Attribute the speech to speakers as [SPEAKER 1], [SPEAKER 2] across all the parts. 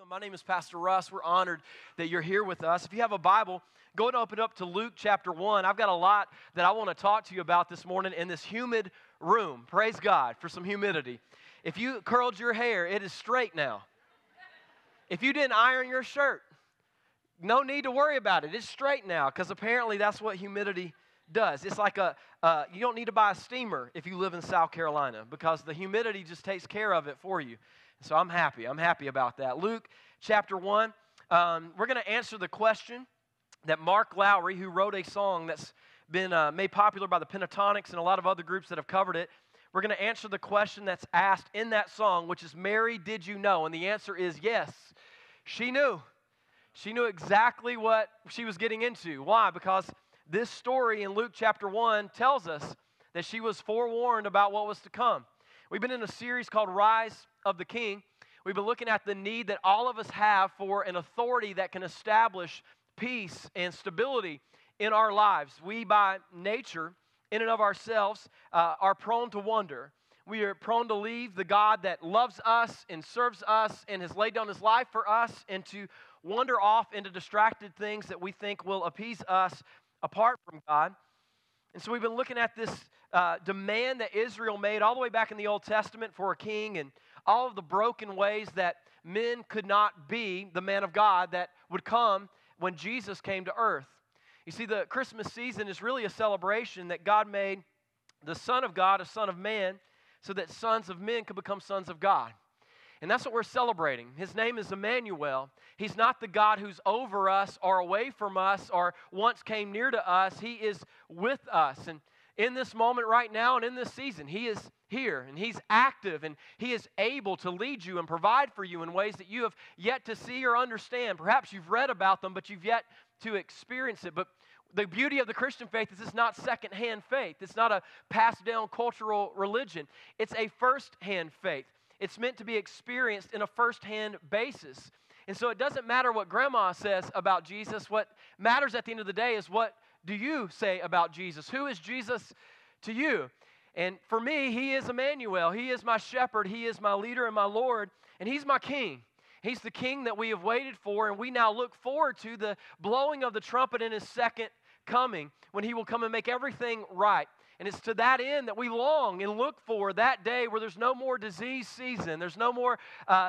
[SPEAKER 1] Awesome. My name is Pastor Russ. We're honored that you're here with us. If you have a Bible, go and open up to Luke chapter 1. I've got a lot that I want to talk to you about this morning in this humid room. Praise God for some humidity. If you curled your hair, it is straight now. If you didn't iron your shirt, no need to worry about it. It's straight now because apparently that's what humidity does. It's like you don't need to buy a steamer if you live in South Carolina because the humidity just takes care of it for you. So I'm happy. I'm happy about that. Luke chapter 1, we're going to answer the question that Mark Lowry, who wrote a song that's been made popular by the Pentatonics and a lot of other groups that have covered it, we're going to answer the question that's asked in that song, which is, Mary, did you know? And the answer is yes, she knew. She knew exactly what she was getting into. Why? Because this story in Luke chapter 1 tells us that she was forewarned about what was to come. We've been in a series called Rise of the King. We've been looking at the need that all of us have for an authority that can establish peace and stability in our lives. We, by nature, in and of ourselves, are prone to wonder. We are prone to leave the God that loves us and serves us and has laid down His life for us and to wander off into distracted things that we think will appease us apart from God. And so we've been looking at this demand that Israel made all the way back in the Old Testament for a king and all of the broken ways that men could not be the man of God that would come when Jesus came to earth. You see, the Christmas season is really a celebration that God made the Son of God a son of man so that sons of men could become sons of God. And that's what we're celebrating. His name is Emmanuel. He's not the God who's over us or away from us or once came near to us. He is with us. And in this moment right now and in this season, He is here and He's active and He is able to lead you and provide for you in ways that you have yet to see or understand. Perhaps you've read about them, but you've yet to experience it. But the beauty of the Christian faith is it's not secondhand faith. It's not a passed down cultural religion. It's a first-hand faith. It's meant to be experienced in a first-hand basis. And so it doesn't matter what grandma says about Jesus. What matters at the end of the day is what do you say about Jesus? Who is Jesus to you? And for me, He is Emmanuel. He is my shepherd. He is my leader and my Lord. And He's my King. He's the King that we have waited for, and we now look forward to the blowing of the trumpet in His second coming when He will come and make everything right. And it's to that end that we long and look for that day where there's no more disease season, there's no more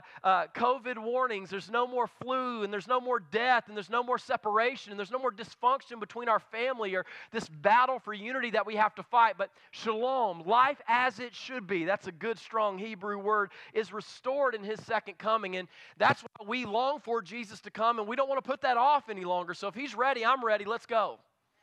[SPEAKER 1] COVID warnings, there's no more flu, and there's no more death, and there's no more separation, and there's no more dysfunction between our family or this battle for unity that we have to fight. But shalom, life as it should be, that's a good, strong Hebrew word, is restored in His second coming. And that's why we long for Jesus to come, and we don't want to put that off any longer. So if He's ready, I'm ready, let's go.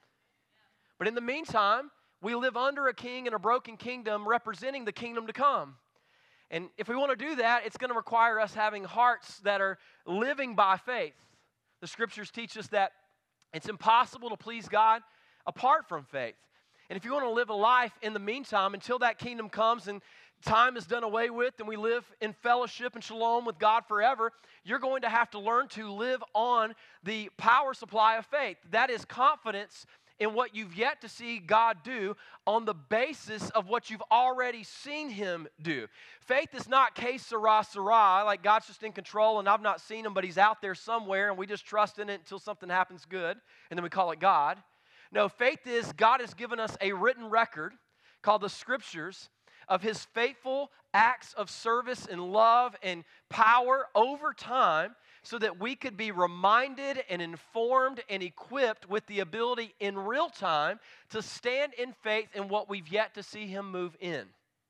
[SPEAKER 1] But in the meantime, we live under a king in a broken kingdom representing the kingdom to come. And if we want to do that, it's going to require us having hearts that are living by faith. The Scriptures teach us that it's impossible to please God apart from faith. And if you want to live a life in the meantime until that kingdom comes and time is done away with and we live in fellowship and shalom with God forever, you're going to have to learn to live on the power supply of faith. That is confidence in what you've yet to see God do on the basis of what you've already seen Him do. Faith is not que sera, sera, like God's just in control and I've not seen Him, but He's out there somewhere and we just trust in it until something happens good and then we call it God. No, faith is God has given us a written record called the Scriptures of His faithful acts of service and love and power over time, so that we could be reminded and informed and equipped with the ability in real time to stand in faith in what we've yet to see Him move in.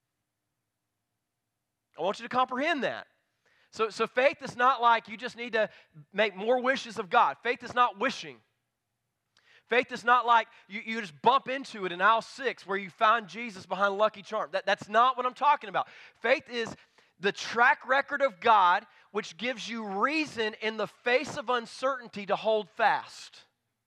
[SPEAKER 1] I want you to comprehend that. So faith is not like you just need to make more wishes of God. Faith is not wishing. Faith is not like you just bump into it in aisle 6 where you find Jesus behind Lucky Charm. That's not what I'm talking about. Faith is the track record of God, which gives you reason in the face of uncertainty to hold fast.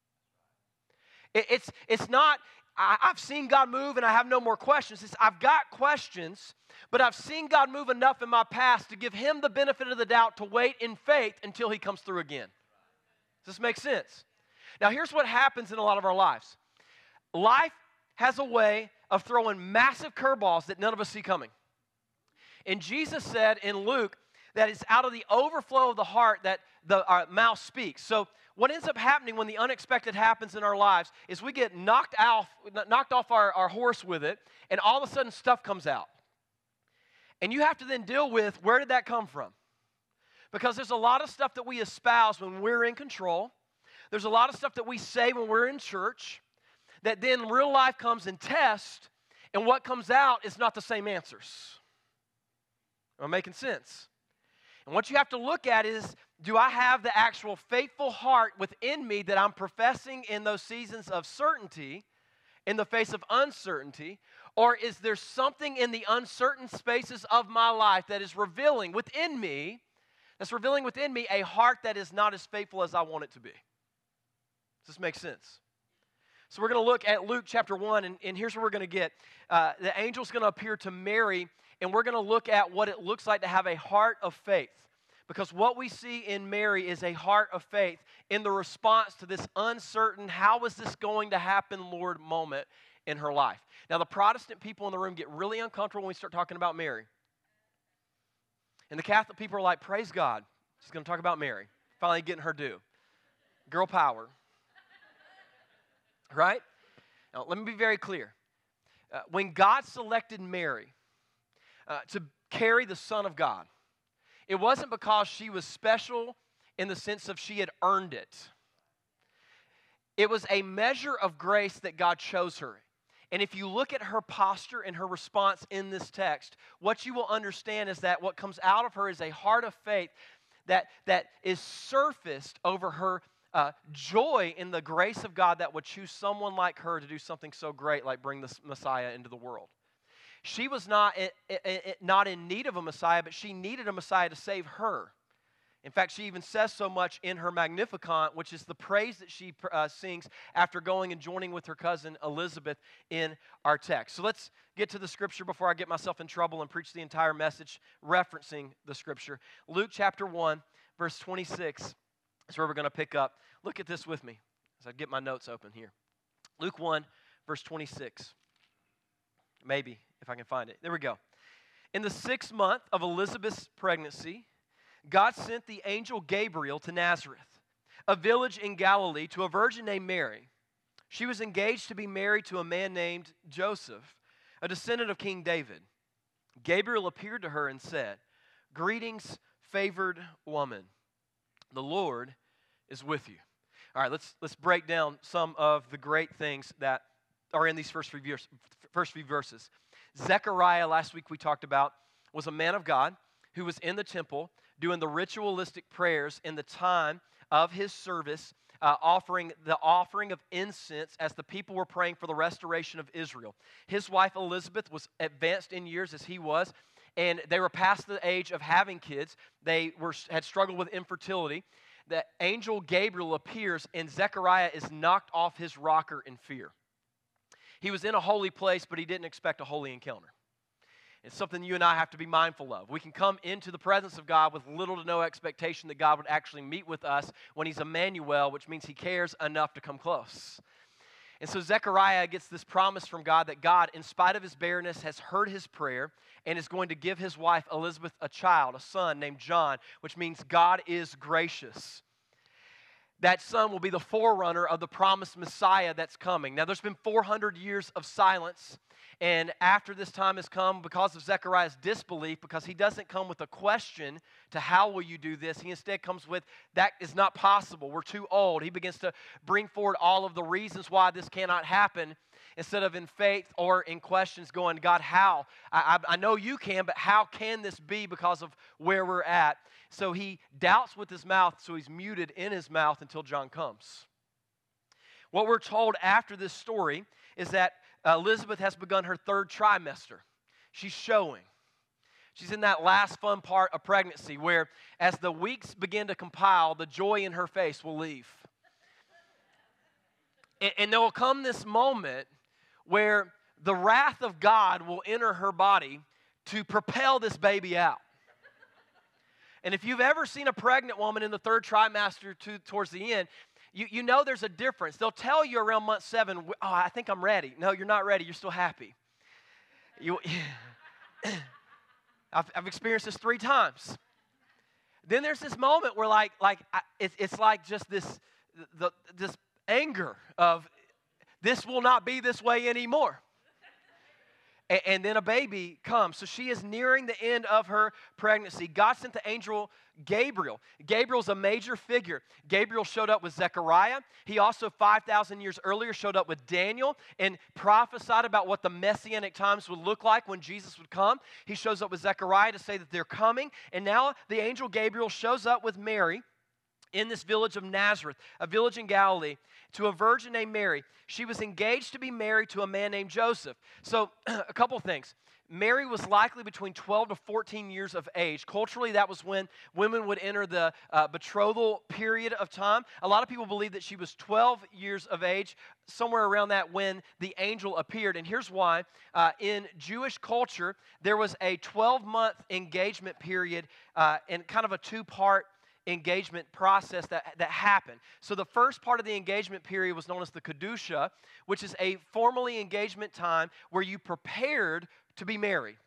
[SPEAKER 1] It's not, I've seen God move and I have no more questions. It's, I've got questions, but I've seen God move enough in my past to give Him the benefit of the doubt to wait in faith until He comes through again. Does this make sense? Now, here's what happens in a lot of our lives. Life has a way of throwing massive curveballs that none of us see coming. And Jesus said in Luke that it's out of the overflow of the heart that the mouth speaks. So what ends up happening when the unexpected happens in our lives is we get knocked off our horse with it, and all of a sudden stuff comes out. And you have to then deal with, where did that come from? Because there's a lot of stuff that we espouse when we're in control. There's a lot of stuff that we say when we're in church that then real life comes and tests, and what comes out is not the same answers. Am I making sense? And what you have to look at is, do I have the actual faithful heart within me that I'm professing in those seasons of certainty, in the face of uncertainty, or is there something in the uncertain spaces of my life that is revealing within me a heart that is not as faithful as I want it to be? Does this make sense? So we're going to look at Luke chapter 1, and here's where we're going to get. The angel's going to appear to Mary, and we're going to look at what it looks like to have a heart of faith. Because what we see in Mary is a heart of faith in the response to this uncertain, how is this going to happen, Lord, moment in her life. Now, the Protestant people in the room get really uncomfortable when we start talking about Mary. And the Catholic people are like, praise God, she's going to talk about Mary. Finally getting her due. Girl power. Right? Now, let me be very clear. When God selected Mary to carry the Son of God, it wasn't because she was special in the sense of she had earned it. It was a measure of grace that God chose her. And if you look at her posture and her response in this text, what you will understand is that what comes out of her is a heart of faith that is surfaced over her joy in the grace of God that would choose someone like her to do something so great like bring the Messiah into the world. She was not in need of a Messiah, but she needed a Messiah to save her. In fact, she even says so much in her Magnificat, which is the praise that she sings after going and joining with her cousin Elizabeth in our text. So let's get to the scripture before I get myself in trouble and preach the entire message referencing the scripture. Luke chapter 1, verse 26 is where we're going to pick up. Look at this with me as I get my notes open here. Luke 1, verse 26. Maybe, if I can find it. There we go. In the 6th month of Elizabeth's pregnancy, God sent the angel Gabriel to Nazareth, a village in Galilee, to a virgin named Mary. She was engaged to be married to a man named Joseph, a descendant of King David. Gabriel appeared to her and said, "Greetings, favored woman. The Lord is with you." All right, let's break down some of the great things that are in these first few verses. Zechariah, last week we talked about, was a man of God who was in the temple doing the ritualistic prayers in the time of his service, offering of incense as the people were praying for the restoration of Israel. His wife Elizabeth was advanced in years as he was, and they were past the age of having kids. They had struggled with infertility. The angel Gabriel appears, and Zechariah is knocked off his rocker in fear. He was in a holy place, but he didn't expect a holy encounter. It's something you and I have to be mindful of. We can come into the presence of God with little to no expectation that God would actually meet with us when He's Emmanuel, which means He cares enough to come close. And so Zechariah gets this promise from God that God, in spite of his barrenness, has heard his prayer and is going to give his wife Elizabeth a child, a son named John, which means God is gracious. That son will be the forerunner of the promised Messiah that's coming. Now, there's been 400 years of silence, and after this time has come, because of Zechariah's disbelief, because he doesn't come with a question to how will you do this, he instead comes with, that is not possible, we're too old. He begins to bring forward all of the reasons why this cannot happen, instead of in faith or in questions going, God, how? I know you can, but how can this be because of where we're at? So he doubts with his mouth, so he's muted in his mouth until John comes. What we're told after this story is that Elizabeth has begun her 3rd trimester. She's showing. She's in that last fun part of pregnancy where as the weeks begin to compile, the joy in her face will leave. And there will come this moment where the wrath of God will enter her body to propel this baby out. And if you've ever seen a pregnant woman in the 3rd trimester towards the end, you know there's a difference. They'll tell you around month 7, oh, I think I'm ready. No, you're not ready. You're still happy. I've experienced this 3 times. Then there's this moment where it's like just this anger of this will not be this way anymore. And then a baby comes. So she is nearing the end of her pregnancy. God sent the angel Gabriel. Gabriel's a major figure. Gabriel showed up with Zechariah. He also, 5,000 years earlier, showed up with Daniel and prophesied about what the messianic times would look like when Jesus would come. He shows up with Zechariah to say that they're coming. And now the angel Gabriel shows up with Mary in this village of Nazareth, a village in Galilee, to a virgin named Mary. She was engaged to be married to a man named Joseph. So, a couple things. Mary was likely between 12 to 14 years of age. Culturally, that was when women would enter the betrothal period of time. A lot of people believe that she was 12 years of age, somewhere around that, when the angel appeared. And here's why. In Jewish culture, there was a 12-month engagement period and kind of a two-part engagement process that happened. So the first part of the engagement period was known as the Kedusha, which is a formally engagement time where you prepared to be married.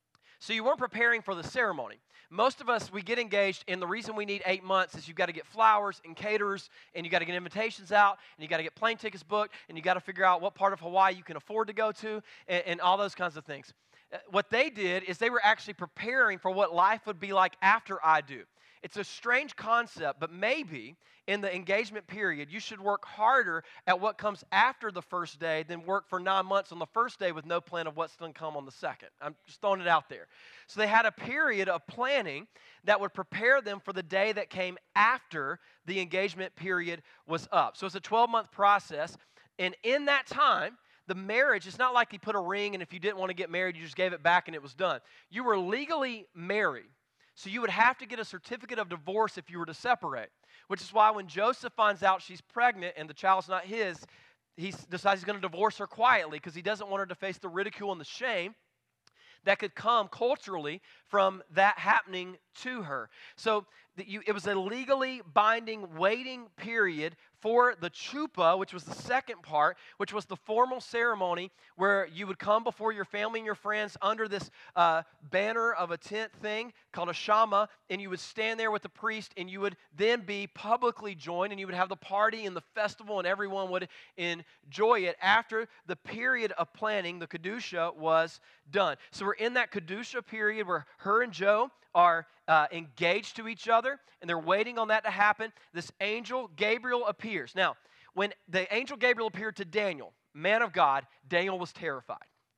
[SPEAKER 1] So you weren't preparing for the ceremony. Most of us, we get engaged, and the reason we need 8 months is you've got to get flowers and caterers, and you've got to get invitations out, and you've got to get plane tickets booked, and you've got to figure out what part of Hawaii you can afford to go to, and all those kinds of things. What they did is they were actually preparing for what life would be like after I do. It's a strange concept, but maybe in the engagement period, you should work harder at what comes after the first day than work for 9 months on the first day with no plan of what's going to come on the second. I'm just throwing it out there. So they had a period of planning that would prepare them for the day that came after the engagement period was up. So it's a 12-month process, and in that time, the marriage, it's not like you put a ring and if you didn't want to get married, you just gave it back and it was done. You were legally married. So you would have to get a certificate of divorce if you were to separate, which is why when Joseph finds out she's pregnant and the child's not his, he decides he's going to divorce her quietly because he doesn't want her to face the ridicule and the shame that could come culturally from that happening to her. So it was a legally binding waiting period for the chuppah, which was the second part, which was the formal ceremony where you would come before your family and your friends under this banner of a tent thing called a shama, and you would stand there with the priest, and you would then be publicly joined, and you would have the party and the festival, and everyone would enjoy it after the period of planning, the Kedusha, was done. So we're in that Kedusha period where her and Joe are engaged to each other, and they're waiting on that to happen. This angel, Gabriel, appears. Now, when the angel Gabriel appeared to Daniel, man of God, Daniel was terrified.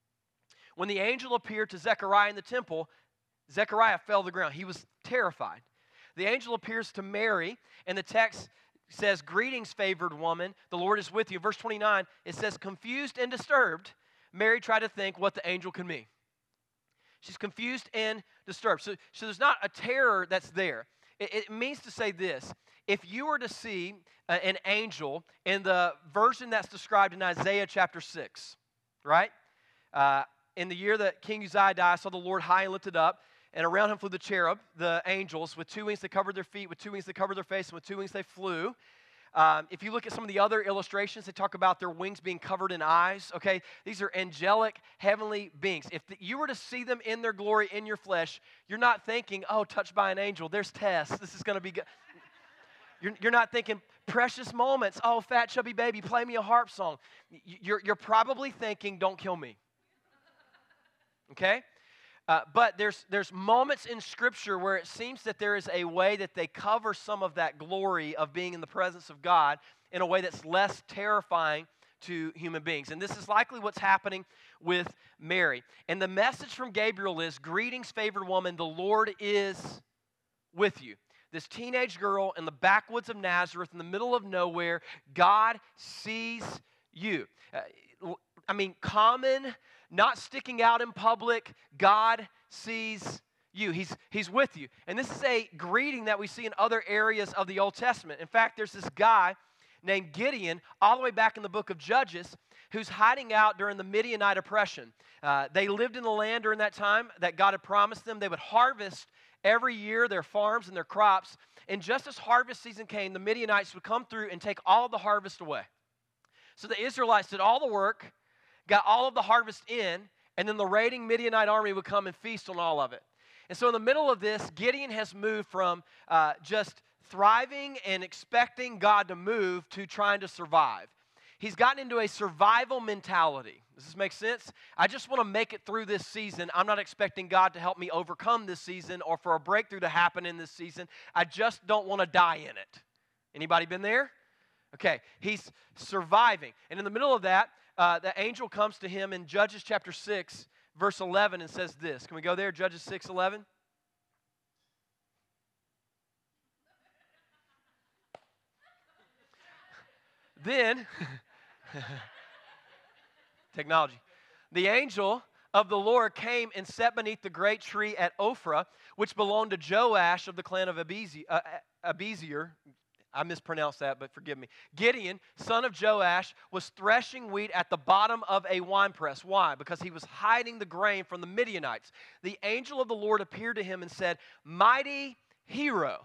[SPEAKER 1] When the angel appeared to Zechariah in the temple, Zechariah fell to the ground. He was terrified. The angel appears to Mary, and the text says, "Greetings, favored woman, the Lord is with you." Verse 29, it says, "Confused and disturbed, Mary tried to think what the angel could mean." She's confused and disturbed. So there's not a terror that's there. It means to say this. If you were to see an angel in the version that's described in Isaiah chapter 6, right? In the year that King Uzziah died, I saw the Lord high and lifted up, and around him flew the cherub, the angels, with 2 wings that covered their feet, with 2 wings that covered their face, and with 2 wings they flew. If you look at some of the other illustrations, they talk about their wings being covered in eyes, okay? These are angelic, heavenly beings. If you were to see them in their glory in your flesh, you're not thinking, oh, touched by an angel, there's Tess, this is going to be good. You're not thinking, precious moments, oh, fat, chubby baby, play me a harp song. You're probably thinking, don't kill me, okay? But there's moments in Scripture where it seems that there is a way that they cover some of that glory of being in the presence of God in a way that's less terrifying to human beings. And this is likely what's happening with Mary. And the message from Gabriel is, "Greetings, favored woman, the Lord is with you." This teenage girl in the backwoods of Nazareth, in the middle of nowhere, God sees you. Common, not sticking out in public, God sees you. He's with you. And this is a greeting that we see in other areas of the Old Testament. In fact, there's this guy named Gideon, all the way back in the book of Judges, who's hiding out during the Midianite oppression. They lived in the land during that time that God had promised them. They would harvest every year their farms and their crops. And just as harvest season came, the Midianites would come through and take all of the harvest away. So the Israelites did all the work, got all of the harvest in, and then the raiding Midianite army would come and feast on all of it. And so in the middle of this, Gideon has moved from just thriving and expecting God to move to trying to survive. He's gotten into a survival mentality. Does this make sense? I just want to make it through this season. I'm not expecting God to help me overcome this season or for a breakthrough to happen in this season. I just don't want to die in it. Anybody been there? Okay, he's surviving. And in the middle of that, the angel comes to him in Judges chapter 6, verse 11, and says this. Can we go there? Judges 6:11. Then, technology. The angel of the Lord came and sat beneath the great tree at Ophrah, which belonged to Joash of the clan of Abiezer. I mispronounced that, but forgive me. Gideon, son of Joash, was threshing wheat at the bottom of a winepress. Why? Because he was hiding the grain from the Midianites. The angel of the Lord appeared to him and said, "Mighty hero."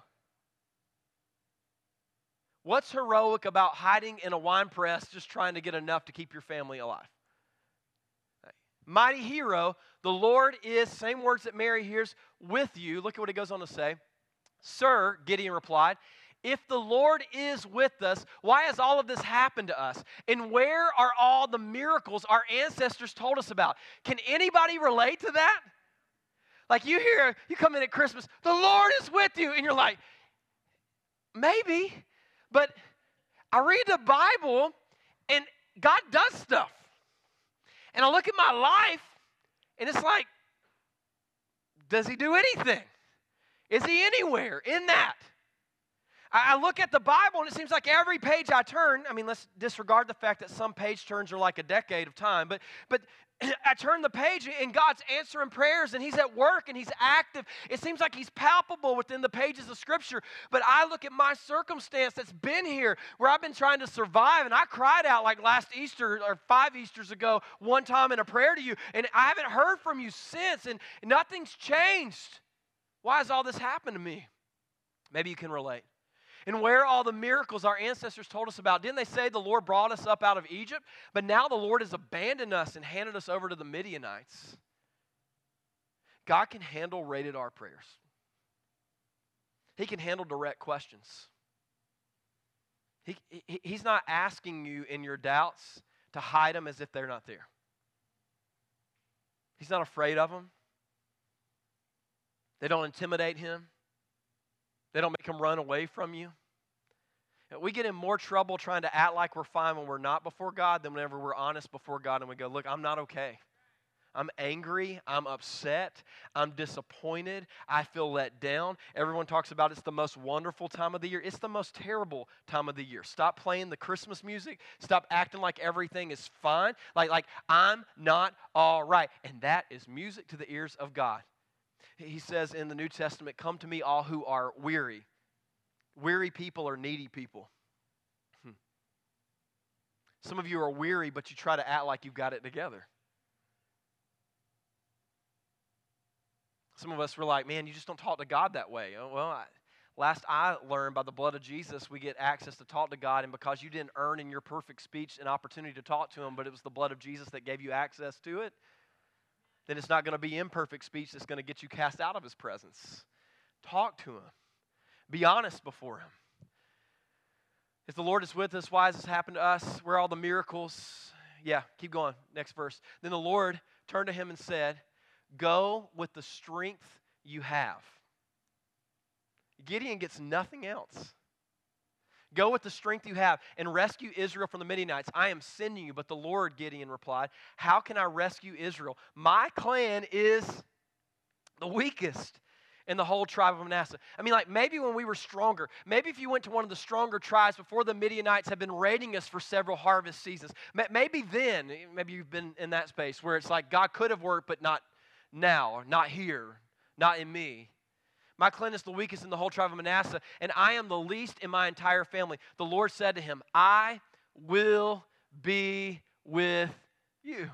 [SPEAKER 1] What's heroic about hiding in a winepress just trying to get enough to keep your family alive? Mighty hero, the Lord is, same words that Mary hears, with you. Look at what he goes on to say. Sir, Gideon replied, if the Lord is with us, why has all of this happened to us? And where are all the miracles our ancestors told us about? Can anybody relate to that? Like you come in at Christmas, the Lord is with you, and you're like, maybe, but I read the Bible, and God does stuff. And I look at my life, and it's like, does he do anything? Is he anywhere in that? I look at the Bible, and it seems like every page I turn, I mean, let's disregard the fact that some page turns are like a decade of time, but I turn the page, and God's answering prayers, and he's at work, and he's active. It seems like he's palpable within the pages of Scripture, but I look at my circumstance that's been here, where I've been trying to survive, and I cried out like last Easter, or 5 Easters ago, one time in a prayer to you, and I haven't heard from you since, and nothing's changed. Why has all this happened to me? Maybe you can relate. And where all the miracles our ancestors told us about. Didn't they say the Lord brought us up out of Egypt? But now the Lord has abandoned us and handed us over to the Midianites. God can handle rated R prayers. He can handle direct questions. He's not asking you in your doubts to hide them as if they're not there. He's not afraid of them. They don't intimidate him. They don't make him run away from you. We get in more trouble trying to act like we're fine when we're not before God than whenever we're honest before God and we go, look, I'm not okay. I'm angry. I'm upset. I'm disappointed. I feel let down. Everyone talks about it's the most wonderful time of the year. It's the most terrible time of the year. Stop playing the Christmas music. Stop acting like everything is fine. Like I'm not all right. And that is music to the ears of God. He says in the New Testament, come to me all who are weary. Weary people are needy people. Some of you are weary, but you try to act like you've got it together. Some of us were like, man, you just don't talk to God that way. Oh, well, last I learned, by the blood of Jesus, we get access to talk to God, and because you didn't earn in your perfect speech an opportunity to talk to him, but it was the blood of Jesus that gave you access to it, then it's not going to be imperfect speech that's going to get you cast out of his presence. Talk to him. Be honest before him. If the Lord is with us, why has this happened to us? Where are all the miracles? Yeah, keep going. Next verse. Then the Lord turned to him and said, go with the strength you have. Gideon gets nothing else. Go with the strength you have and rescue Israel from the Midianites. I am sending you. But the Lord, Gideon replied, how can I rescue Israel? My clan is the weakest in the whole tribe of Manasseh. I mean, like maybe when we were stronger, maybe if you went to one of the stronger tribes before the Midianites have been raiding us for several harvest seasons, maybe then, maybe you've been in that space where it's like God could have worked, but not now, or not here, not in me. My clan is the weakest in the whole tribe of Manasseh, and I am the least in my entire family. The Lord said to him, I will be with you.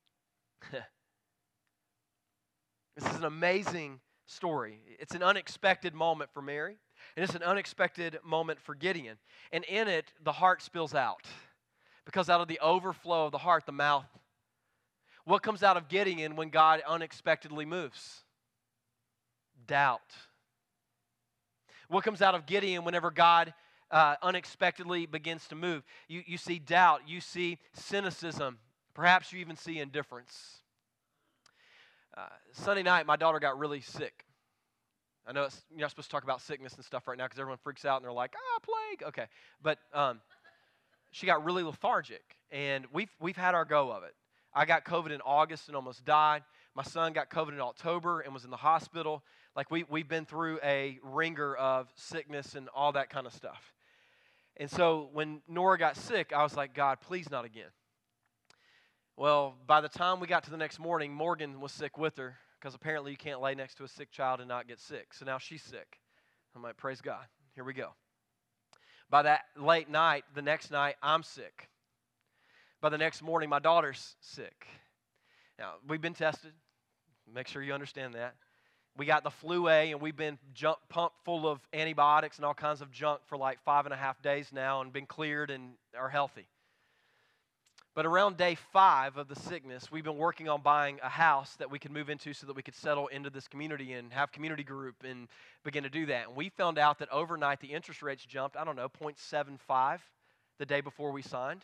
[SPEAKER 1] This is an amazing story. It's an unexpected moment for Mary, and it's an unexpected moment for Gideon. And in it, the heart spills out, because out of the overflow of the heart, the mouth. What comes out of Gideon when God unexpectedly moves? Doubt. What comes out of Gideon whenever God unexpectedly begins to move? You see doubt. You see cynicism. Perhaps you even see indifference. Sunday night, my daughter got really sick. I know you're not supposed to talk about sickness and stuff right now because everyone freaks out and they're like, plague. Okay. But she got really lethargic, and we've had our go of it. I got COVID in August and almost died. My son got COVID in October and was in the hospital. Like we've been through a ringer of sickness and all that kind of stuff. And so when Nora got sick, I was like, God, please not again. Well, by the time we got to the next morning, Morgan was sick with her because apparently you can't lay next to a sick child and not get sick. So now she's sick. I'm like, praise God. Here we go. By that late night, the next night, I'm sick. By the next morning, my daughter's sick. Now, we've been tested. Make sure you understand that. We got the flu A, and we've been pumped full of antibiotics and all kinds of junk for like 5.5 days now and been cleared and are healthy. But around day 5 of the sickness, we've been working on buying a house that we could move into so that we could settle into this community and have community group and begin to do that. And we found out that overnight the interest rates jumped, 0.75 the day before we signed.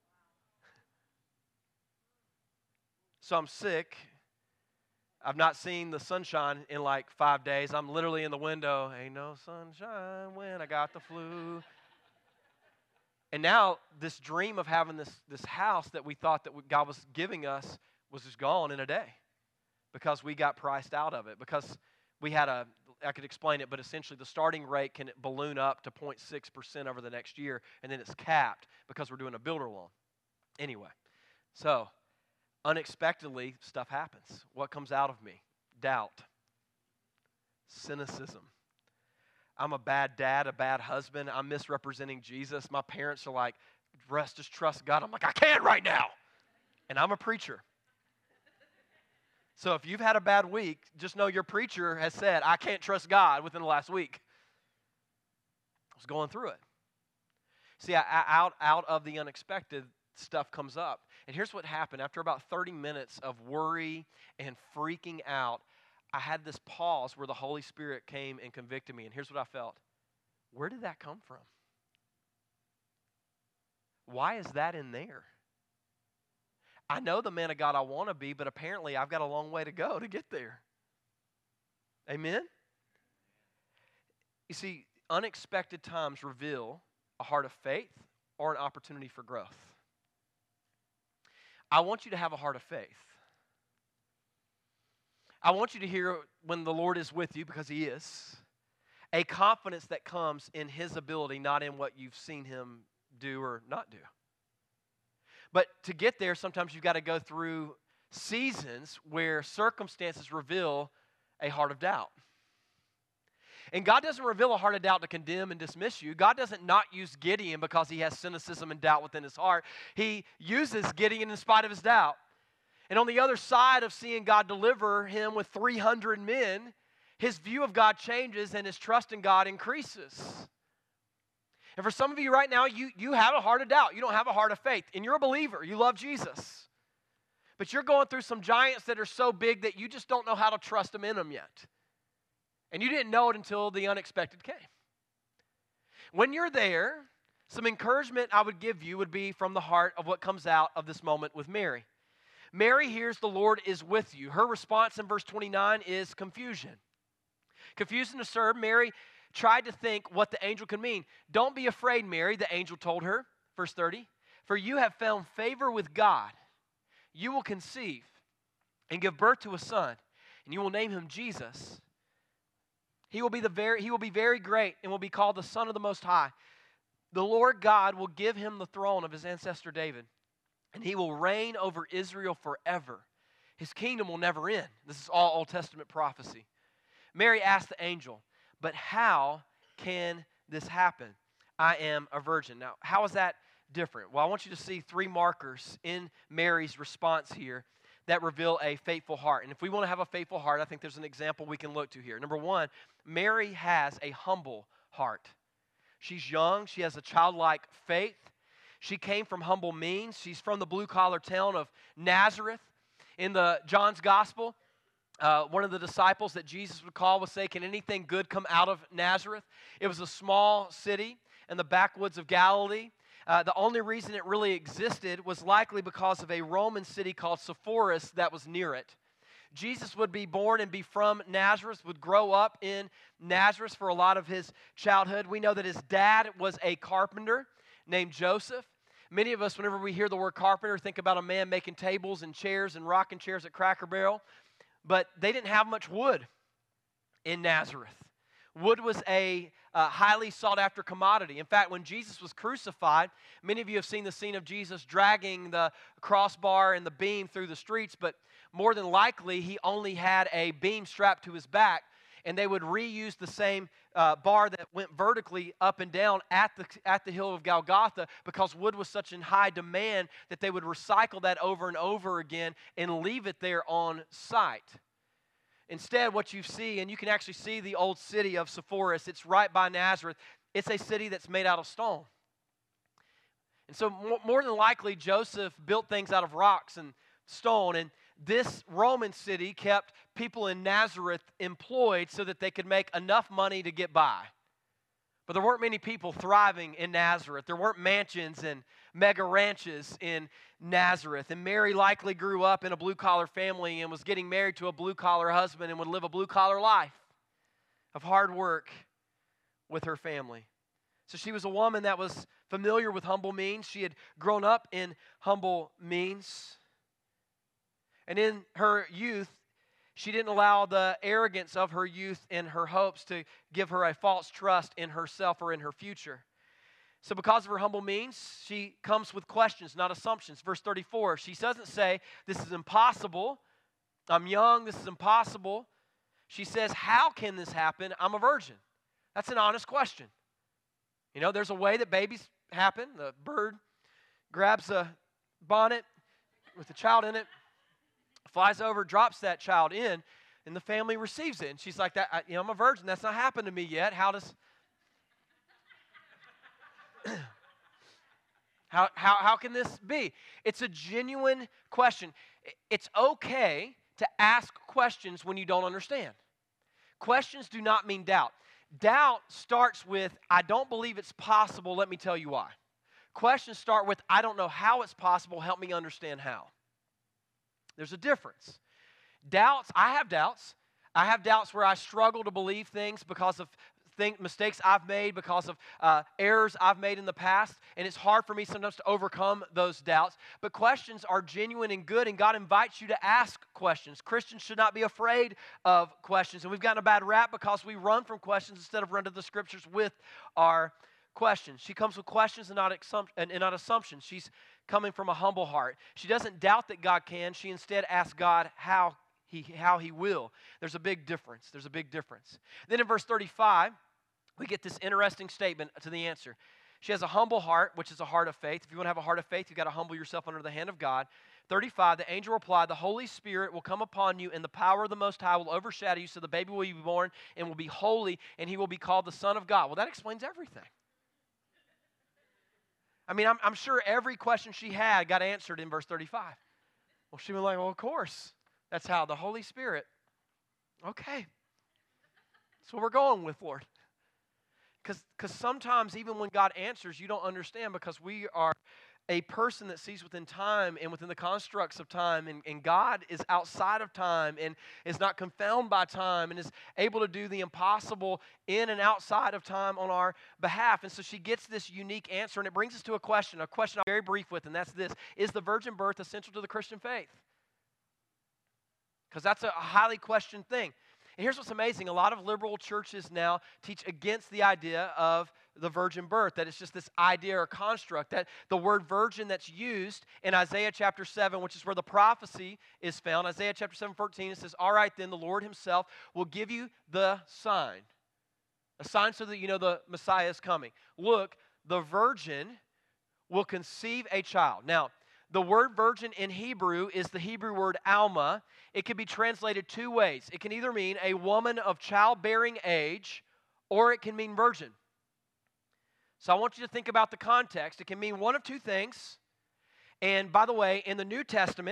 [SPEAKER 1] So I'm sick. I've not seen the sunshine in like 5 days. I'm literally in the window. Ain't no sunshine when I got the flu. And now this dream of having this house that we thought that God was giving us was just gone in a day because we got priced out of it. Because we had I could explain it, but essentially the starting rate can balloon up to 0.6% over the next year, and then it's capped because we're doing a builder loan. Anyway, so unexpectedly, stuff happens. What comes out of me? Doubt. Cynicism. I'm a bad dad, a bad husband. I'm misrepresenting Jesus. My parents are like, just trust God. I'm like, I can't right now. And I'm a preacher. So if you've had a bad week, just know your preacher has said, I can't trust God within the last week. I was going through it. See, out of the unexpected, stuff comes up. And here's what happened. After about 30 minutes of worry and freaking out, I had this pause where the Holy Spirit came and convicted me. And here's what I felt. Where did that come from? Why is that in there? I know the man of God I want to be, but apparently I've got a long way to go to get there. Amen? You see, unexpected times reveal a heart of faith or an opportunity for growth. I want you to have a heart of faith. I want you to hear when the Lord is with you, because He is, a confidence that comes in His ability, not in what you've seen Him do or not do. But to get there, sometimes you've got to go through seasons where circumstances reveal a heart of doubt. And God doesn't reveal a heart of doubt to condemn and dismiss you. God doesn't not use Gideon because he has cynicism and doubt within his heart. He uses Gideon in spite of his doubt. And on the other side of seeing God deliver him with 300 men, his view of God changes and his trust in God increases. And for some of you right now, you have a heart of doubt. You don't have a heart of faith. And you're a believer. You love Jesus. But you're going through some giants that are so big that you just don't know how to trust them in them yet. And you didn't know it until the unexpected came. When you're there, some encouragement I would give you would be from the heart of what comes out of this moment with Mary. Mary hears the Lord is with you. Her response in verse 29 is confusion. Confused and disturbed, Mary tried to think what the angel could mean. Don't be afraid, Mary, the angel told her, verse 30, for you have found favor with God. You will conceive and give birth to a son, and you will name him Jesus. He will be very great and will be called the Son of the Most High. The Lord God will give him the throne of his ancestor David, and he will reign over Israel forever. His kingdom will never end. This is all Old Testament prophecy. Mary asked the angel, but how can this happen? I am a virgin. Now, how is that different? Well, I want you to see 3 markers in Mary's response here that reveal a faithful heart. And if we want to have a faithful heart, I think there's an example we can look to here. Number 1, Mary has a humble heart. She's young. She has a childlike faith. She came from humble means. She's from the blue-collar town of Nazareth. In the John's Gospel, one of the disciples that Jesus would call would say, "Can anything good come out of Nazareth?" It was a small city in the backwoods of Galilee. The only reason it really existed was likely because of a Roman city called Sepphoris that was near it. Jesus would be born and be from Nazareth, would grow up in Nazareth for a lot of his childhood. We know that his dad was a carpenter named Joseph. Many of us, whenever we hear the word carpenter, think about a man making tables and chairs and rocking chairs at Cracker Barrel. But they didn't have much wood in Nazareth. Wood was a highly sought-after commodity. In fact, when Jesus was crucified, many of you have seen the scene of Jesus dragging the crossbar and the beam through the streets, but more than likely, he only had a beam strapped to his back, and they would reuse the same bar that went vertically up and down at the hill of Golgotha because wood was such in high demand that they would recycle that over and over again and leave it there on site. Instead, what you see, and you can actually see the old city of Sepphoris, it's right by Nazareth. It's a city that's made out of stone. And so more than likely, Joseph built things out of rocks and stone, and this Roman city kept people in Nazareth employed so that they could make enough money to get by. But there weren't many people thriving in Nazareth. There weren't mansions and mega ranches in Nazareth. And Mary likely grew up in a blue-collar family and was getting married to a blue-collar husband and would live a blue-collar life of hard work with her family. So she was a woman that was familiar with humble means. She had grown up in humble means. And in her youth, she didn't allow the arrogance of her youth and her hopes to give her a false trust in herself or in her future. So because of her humble means, she comes with questions, not assumptions. Verse 34, she doesn't say, "This is impossible. I'm young. This is impossible." She says, "How can this happen? I'm a virgin." That's an honest question. You know, there's a way that babies happen. The bird grabs a bonnet with a child in it, flies over, drops that child in, and the family receives it. And she's like, I'm a virgin. That's not happened to me yet. How can this be? It's a genuine question. It's okay to ask questions when you don't understand. Questions do not mean doubt. Doubt starts with, "I don't believe it's possible. Let me tell you why." Questions start with, "I don't know how it's possible. Help me understand how." There's a difference. Doubts, I have doubts. I have doubts where I struggle to believe things because of mistakes I've made, because of errors I've made in the past, and it's hard for me sometimes to overcome those doubts. But questions are genuine and good, and God invites you to ask questions. Christians should not be afraid of questions, and we've gotten a bad rap because we run from questions instead of run to the Scriptures with our questions. She comes with questions and not assumptions. She's coming from a humble heart. She doesn't doubt that God can. She instead asks God how he will. There's a big difference. There's a big difference. Then in verse 35, we get this interesting statement to the answer. She has a humble heart, which is a heart of faith. If you want to have a heart of faith, you've got to humble yourself under the hand of God. 35, the angel replied, "The Holy Spirit will come upon you, and the power of the Most High will overshadow you, so the baby will be born and will be holy, and he will be called the Son of God." Well, that explains everything. I mean, I'm sure every question she had got answered in verse 35. Well, she was like, "Well, of course. That's how the Holy Spirit." Okay. That's what we're going with, Lord. Because sometimes even when God answers, you don't understand because we are a person that sees within time and within the constructs of time, and God is outside of time and is not confounded by time and is able to do the impossible in and outside of time on our behalf. And so she gets this unique answer, and it brings us to a question I'm very brief with, and that's this: is the virgin birth essential to the Christian faith? Because that's a highly questioned thing. And here's what's amazing. A lot of liberal churches now teach against the idea of the virgin birth, that it's just this idea or construct, that the word virgin that's used in Isaiah chapter 7, which is where the prophecy is found, Isaiah chapter 7:14, it says, "All right, then the Lord himself will give you the sign." A sign so that you know the Messiah is coming. "Look, the virgin will conceive a child." Now, the word virgin in Hebrew is the Hebrew word alma. It can be translated two ways. It can either mean a woman of childbearing age, or it can mean virgin. So I want you to think about the context. It can mean one of two things. And by the way, in the New Testament,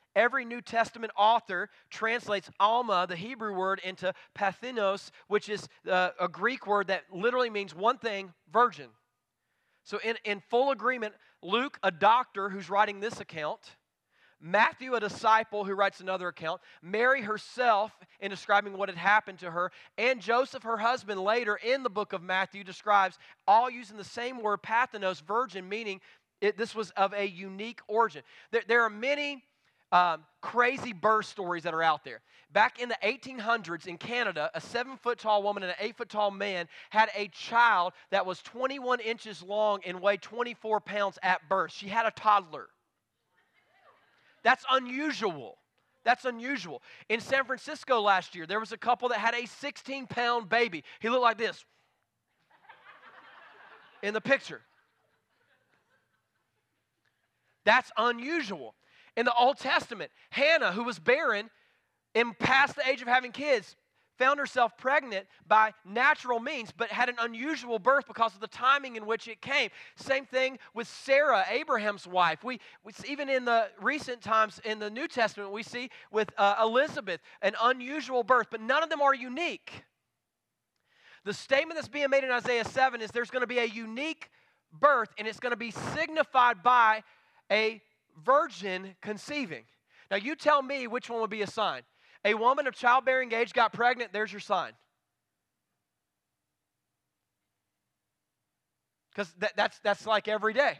[SPEAKER 1] Every New Testament author translates Alma, the Hebrew word, into Pathinos, which is a Greek word that literally means one thing, virgin. So in full agreement, Luke, a doctor who's writing this account, Matthew, a disciple who writes another account, Mary herself in describing what had happened to her, and Joseph, her husband, later in the book of Matthew describes, all using the same word, Pathinos, virgin, meaning this was of a unique origin. There are many crazy birth stories that are out there. Back in the 1800s in Canada, a 7-foot-tall woman and an 8-foot-tall man had a child that was 21 inches long and weighed 24 pounds at birth. She had a toddler. That's unusual. That's unusual. In San Francisco last year, there was a couple that had a 16-pound baby. He looked like this in the picture. That's unusual. In the Old Testament, Hannah, who was barren and past the age of having kids, found herself pregnant by natural means, but had an unusual birth because of the timing in which it came. Same thing with Sarah, Abraham's wife. We even in the recent times in the New Testament, we see with Elizabeth, an unusual birth, but none of them are unique. The statement that's being made in Isaiah 7 is there's going to be a unique birth, and it's going to be signified by a virgin conceiving. Now, you tell me which one would be a sign. A woman of childbearing age got pregnant, there's your sign. Because that's like every day.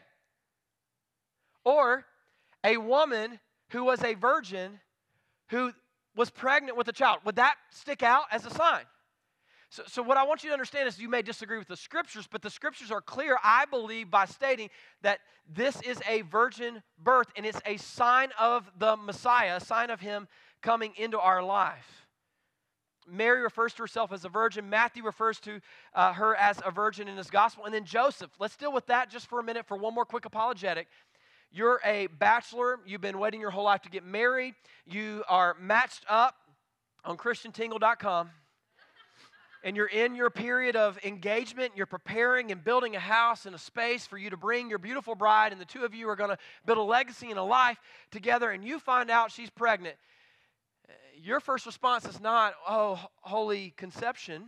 [SPEAKER 1] Or a woman who was a virgin who was pregnant with a child. Would that stick out as a sign? So what I want you to understand is you may disagree with the Scriptures, but the Scriptures are clear, I believe, by stating that this is a virgin birth, and it's a sign of the Messiah, a sign of Him coming into our life. Mary refers to herself as a virgin. Matthew refers to her as a virgin in his gospel. And then Joseph. Let's deal with that just for a minute for one more quick apologetic. You're a bachelor. You've been waiting your whole life to get married. You are matched up on ChristianTingle.com. And you're in your period of engagement, you're preparing and building a house and a space for you to bring your beautiful bride, and the two of you are going to build a legacy and a life together, and you find out she's pregnant. Your first response is not, oh, holy conception.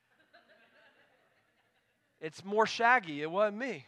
[SPEAKER 1] It's more Shaggy, it wasn't me.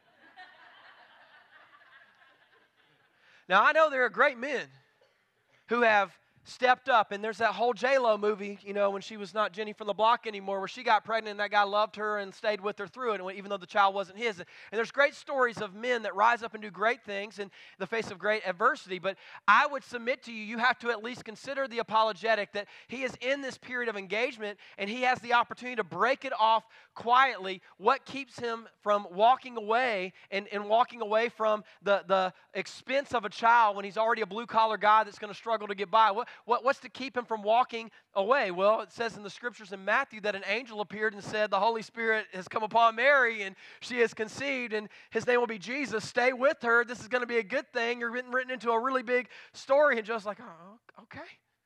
[SPEAKER 1] Now, I know there are great men who have stepped up, and there's that whole J-Lo movie, you know, when she was not Jenny from the Block anymore, where she got pregnant and that guy loved her and stayed with her through it, even though the child wasn't his. And there's great stories of men that rise up and do great things in the face of great adversity, but I would submit to you, you have to at least consider the apologetic that he is in this period of engagement, and he has the opportunity to break it off quietly. What keeps him from walking away and walking away from the expense of a child when he's already a blue-collar guy that's going to struggle to get by? What's to keep him from walking away? Well, it says in the Scriptures in Matthew that an angel appeared and said, the Holy Spirit has come upon Mary, and she has conceived, and his name will be Jesus. Stay with her. This is going to be a good thing. You're written into a really big story. And Joe's like, oh, okay.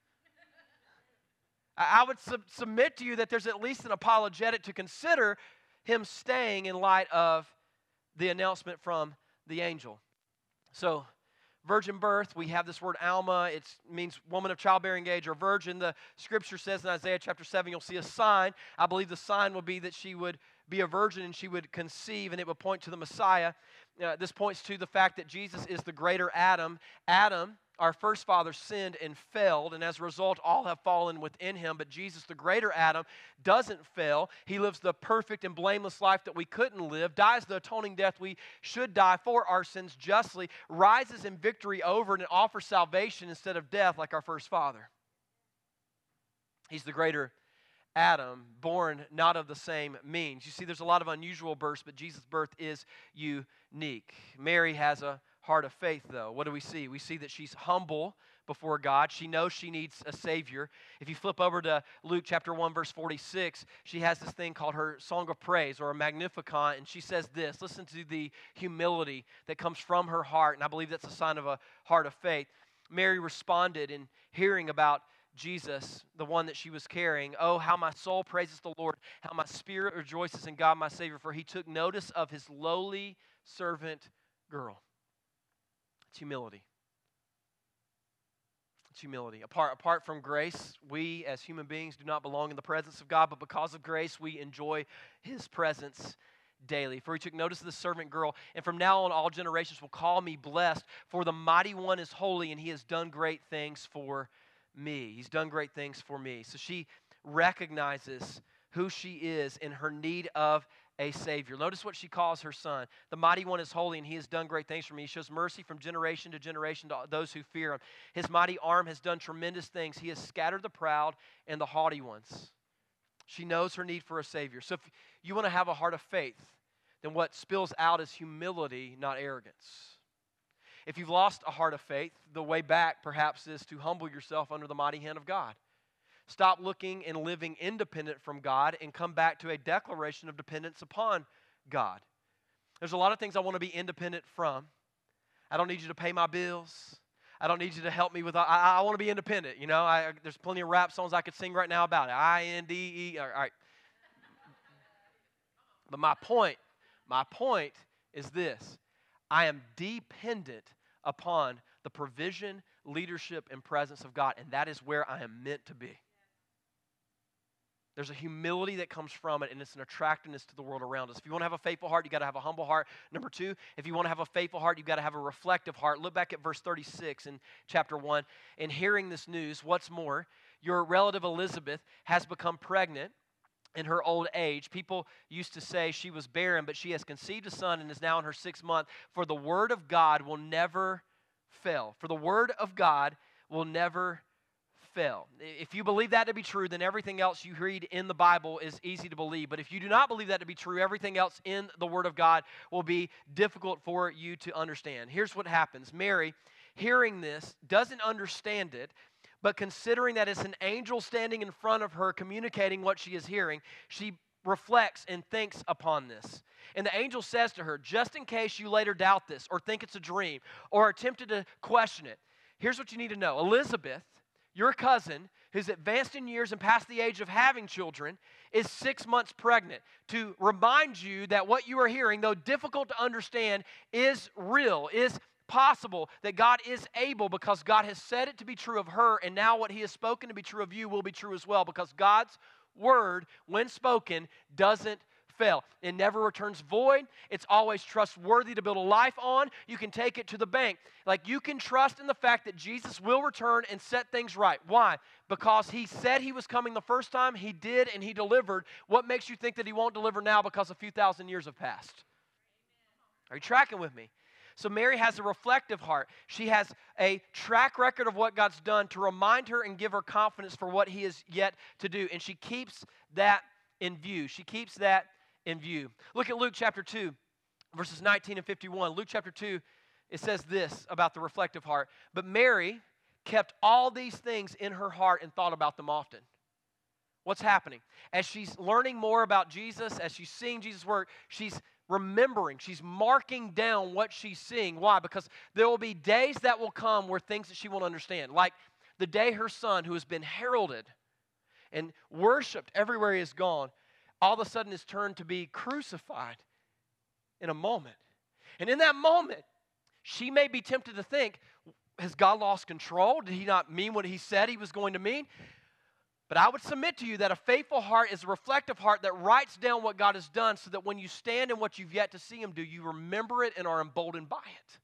[SPEAKER 1] I would submit to you that there's at least an apologetic to consider him staying in light of the announcement from the angel. So, virgin birth, we have this word Alma. It means woman of childbearing age or virgin. The Scripture says in Isaiah chapter 7, you'll see a sign. I believe the sign will be that she would be a virgin and she would conceive, and it would point to the Messiah. This points to the fact that Jesus is the greater Adam. Adam, our first father, sinned and failed, and as a result, all have fallen within him. But Jesus, the greater Adam, doesn't fail. He lives the perfect and blameless life that we couldn't live, dies the atoning death we should die for our sins justly, rises in victory over and offers salvation instead of death like our first father. He's the greater Adam, born not of the same means. You see, there's a lot of unusual births, but Jesus' birth is unique. Mary has a heart of faith, though. What do we see? We see that she's humble before God. She knows she needs a Savior. If you flip over to Luke chapter 1, verse 46, she has this thing called her Song of Praise or a Magnificat, and she says this. Listen to the humility that comes from her heart, and I believe that's a sign of a heart of faith. Mary responded in hearing about Jesus, the one that she was carrying. Oh, how my soul praises the Lord, how my spirit rejoices in God my Savior, for he took notice of his lowly servant girl. It's humility. It's humility. Apart from grace, we as human beings do not belong in the presence of God, but because of grace, we enjoy His presence daily. For He took notice of the servant girl, and from now on all generations will call me blessed, for the mighty one is holy, and He has done great things for me. He's done great things for me. So she recognizes who she is in her need of a Savior. Notice what she calls her son. The mighty one is holy, and He has done great things for me. He shows mercy from generation to generation to those who fear Him. His mighty arm has done tremendous things. He has scattered the proud and the haughty ones. She knows her need for a Savior. So if you want to have a heart of faith, then what spills out is humility, not arrogance. If you've lost a heart of faith, the way back perhaps is to humble yourself under the mighty hand of God. Stop looking and living independent from God and come back to a declaration of dependence upon God. There's a lot of things I want to be independent from. I don't need you to pay my bills. I don't need you to help me with, I want to be independent. You know, there's plenty of rap songs I could sing right now about it. I-N-D-E, all right. But my point is this. I am dependent upon the provision, leadership, and presence of God, and that is where I am meant to be. There's a humility that comes from it, and it's an attractiveness to the world around us. If you want to have a faithful heart, you've got to have a humble heart. Number two, if you want to have a faithful heart, you've got to have a reflective heart. Look back at verse 36 in chapter 1. In hearing this news, what's more, your relative Elizabeth has become pregnant in her old age. People used to say she was barren, but she has conceived a son and is now in her 6th month. For the word of God will never fail. For the word of God will never fail. If you believe that to be true, then everything else you read in the Bible is easy to believe. But if you do not believe that to be true, everything else in the Word of God will be difficult for you to understand. Here's what happens. Mary, hearing this, doesn't understand it, but considering that it's an angel standing in front of her communicating what she is hearing, she reflects and thinks upon this. And the angel says to her, just in case you later doubt this or think it's a dream or are tempted to question it, here's what you need to know. Elizabeth, your cousin, who's advanced in years and past the age of having children, is 6 months pregnant. To remind you that what you are hearing, though difficult to understand, is real, is possible, that God is able because God has said it to be true of her, and now what He has spoken to be true of you will be true as well, because God's word, when spoken, doesn't fail. It never returns void. It's always trustworthy to build a life on. You can take it to the bank. Like, you can trust in the fact that Jesus will return and set things right. Why? Because He said He was coming the first time. He did, and He delivered. What makes you think that He won't deliver now because a few thousand years have passed? Are you tracking with me? So Mary has a reflective heart. She has a track record of what God's done to remind her and give her confidence for what He is yet to do. And she keeps that in view. She keeps that in view. Look at Luke chapter 2, verses 19 and 51. Luke chapter 2, it says this about the reflective heart. But Mary kept all these things in her heart and thought about them often. What's happening? As she's learning more about Jesus, as she's seeing Jesus work, she's remembering, she's marking down what she's seeing. Why? Because there will be days that will come where things that she won't understand. Like the day her son, who has been heralded and worshiped everywhere he has gone, all of a sudden is turned to be crucified in a moment. And in that moment, she may be tempted to think, has God lost control? Did He not mean what He said He was going to mean? But I would submit to you that a faithful heart is a reflective heart that writes down what God has done so that when you stand in what you've yet to see Him do, you remember it and are emboldened by it.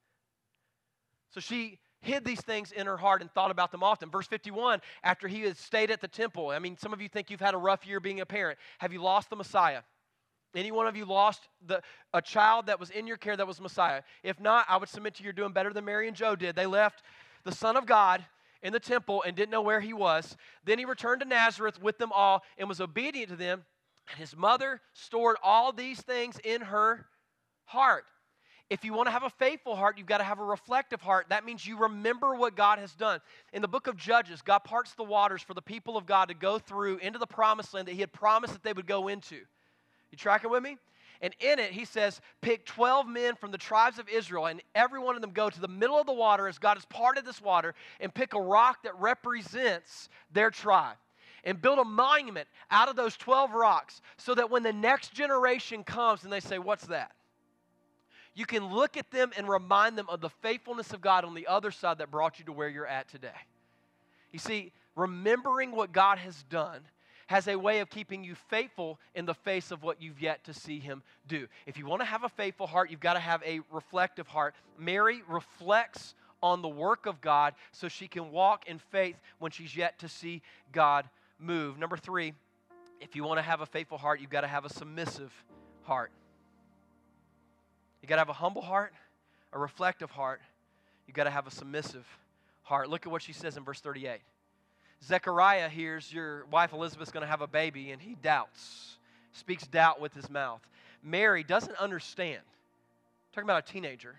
[SPEAKER 1] So she hid these things in her heart and thought about them often. Verse 51, after he had stayed at the temple, I mean, some of you think you've had a rough year being a parent. Have you lost the Messiah? Any one of you lost a child that was in your care that was Messiah? If not, I would submit to you, you're doing better than Mary and Joe did. They left the Son of God in the temple and didn't know where He was. Then He returned to Nazareth with them all and was obedient to them. And His mother stored all these things in her heart. If you want to have a faithful heart, you've got to have a reflective heart. That means you remember what God has done. In the book of Judges, God parts the waters for the people of God to go through into the promised land that He had promised that they would go into. You tracking with me? And in it, He says, pick 12 men from the tribes of Israel, and every one of them go to the middle of the water as God has parted this water, and pick a rock that represents their tribe. And build a monument out of those 12 rocks so that when the next generation comes and they say, what's that? You can look at them and remind them of the faithfulness of God on the other side that brought you to where you're at today. You see, remembering what God has done has a way of keeping you faithful in the face of what you've yet to see Him do. If you want to have a faithful heart, you've got to have a reflective heart. Mary reflects on the work of God so she can walk in faith when she's yet to see God move. Number 3, if you want to have a faithful heart, you've got to have a submissive heart. You've got to have a humble heart, a reflective heart. You've got to have a submissive heart. Look at what she says in verse 38. Zechariah hears your wife Elizabeth's going to have a baby, and he doubts, speaks doubt with his mouth. Mary doesn't understand. Talking about a teenager.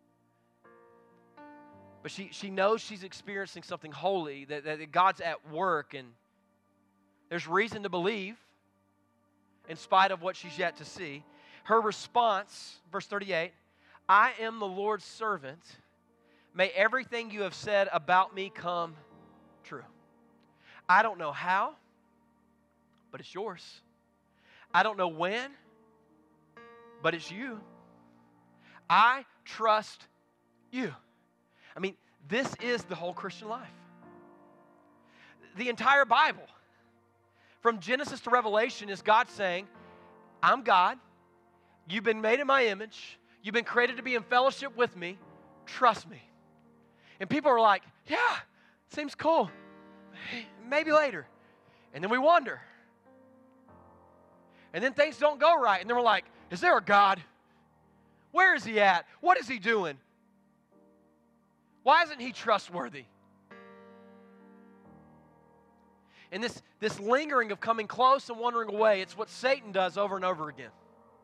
[SPEAKER 1] But she knows she's experiencing something holy, that God's at work, and there's reason to believe in spite of what she's yet to see. Her response, verse 38, I am the Lord's servant. May everything you have said about me come true. I don't know how, but it's yours. I don't know when, but it's you. I trust you. I mean, this is the whole Christian life. The entire Bible, from Genesis to Revelation, is God saying, I'm God. You've been made in my image. You've been created to be in fellowship with me. Trust me. And people are like, yeah, seems cool. Maybe later. And then we wonder. And then things don't go right. And then we're like, is there a God? Where is He at? What is He doing? Why isn't He trustworthy? And this lingering of coming close and wandering away, it's what Satan does over and over again.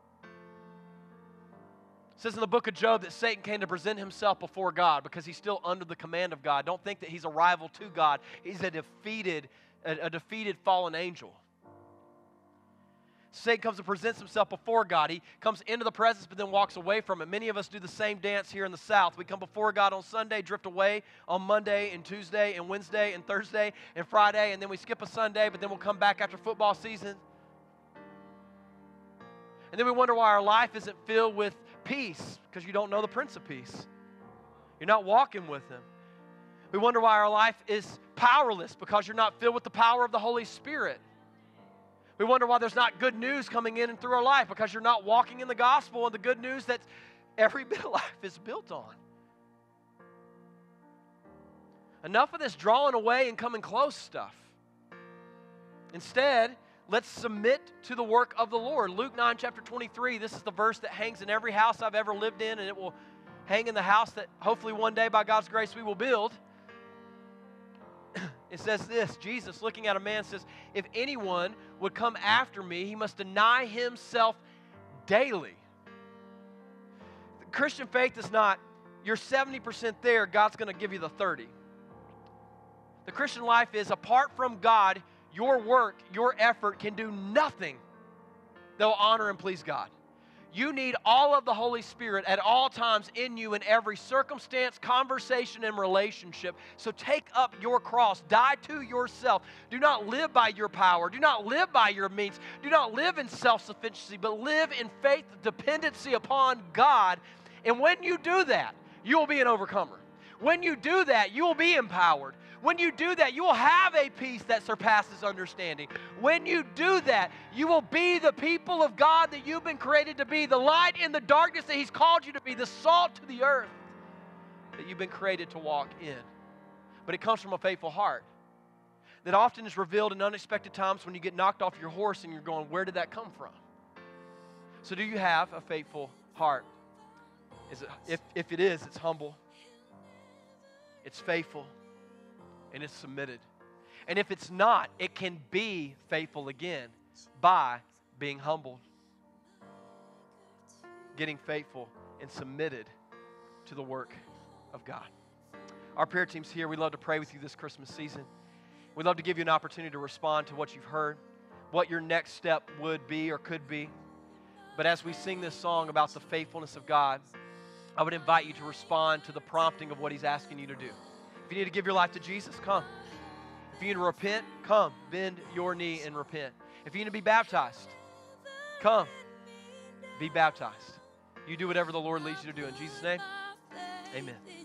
[SPEAKER 1] It says in the book of Job that Satan came to present himself before God because he's still under the command of God. Don't think that he's a rival to God. He's a defeated fallen angel. Satan comes and presents himself before God. He comes into the presence but then walks away from it. Many of us do the same dance here in the South. We come before God on Sunday, drift away on Monday and Tuesday and Wednesday and Thursday and Friday, and then we skip a Sunday, but then we'll come back after football season. And then we wonder why our life isn't filled with peace, because you don't know the Prince of Peace. You're not walking with Him. We wonder why our life is powerless, because you're not filled with the power of the Holy Spirit. We wonder why there's not good news coming in and through our life, because you're not walking in the gospel and the good news that every bit of life is built on. Enough of this drawing away and coming close stuff. Instead, let's submit to the work of the Lord. Luke 9, chapter 23, this is the verse that hangs in every house I've ever lived in, and it will hang in the house that hopefully one day by God's grace we will build. It says this, Jesus looking at a man says, if anyone would come after me, he must deny himself daily. The Christian faith is not, you're 70% there, God's going to give you the 30. The Christian life is, apart from God, your work, your effort can do nothing that will honor and please God. You need all of the Holy Spirit at all times in you in every circumstance, conversation, and relationship. So take up your cross. Die to yourself. Do not live by your power. Do not live by your means. Do not live in self-sufficiency, but live in faith, dependency upon God. And when you do that, you will be an overcomer. When you do that, you will be empowered. When you do that, you will have a peace that surpasses understanding. When you do that, you will be the people of God that you've been created to be, the light in the darkness that He's called you to be, the salt to the earth that you've been created to walk in. But it comes from a faithful heart that often is revealed in unexpected times when you get knocked off your horse and you're going, where did that come from? So do you have a faithful heart? If it is, it's humble, it's faithful, and it's submitted. And if it's not, it can be faithful again by being humbled, getting faithful and submitted to the work of God. Our prayer team's here. We'd love to pray with you this Christmas season. We'd love to give you an opportunity to respond to what you've heard, what your next step would be or could be. But as we sing this song about the faithfulness of God, I would invite you to respond to the prompting of what He's asking you to do. If you need to give your life to Jesus, come. If you need to repent, come. Bend your knee and repent. If you need to be baptized, come. Be baptized. You do whatever the Lord leads you to do. In Jesus' name, amen.